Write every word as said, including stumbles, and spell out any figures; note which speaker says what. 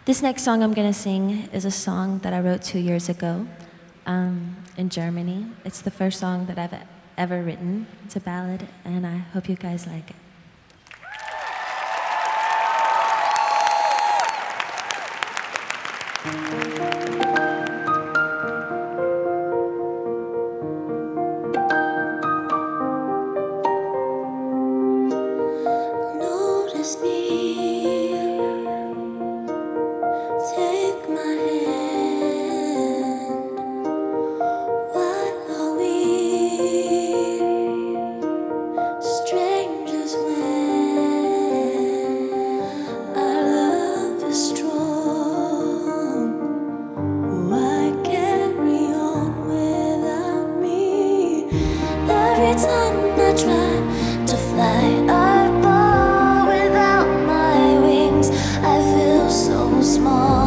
Speaker 1: This next song I'm gonna sing is a song that I wrote two years ago um, in Germany. It's the first song that I've ever written. It's a ballad, and I hope you guys like it.
Speaker 2: Notice me, take my hand. Why are we strangers when our love is strong? Why carry on without me? Every time I try to fly, I fall without my wings. I feel so small.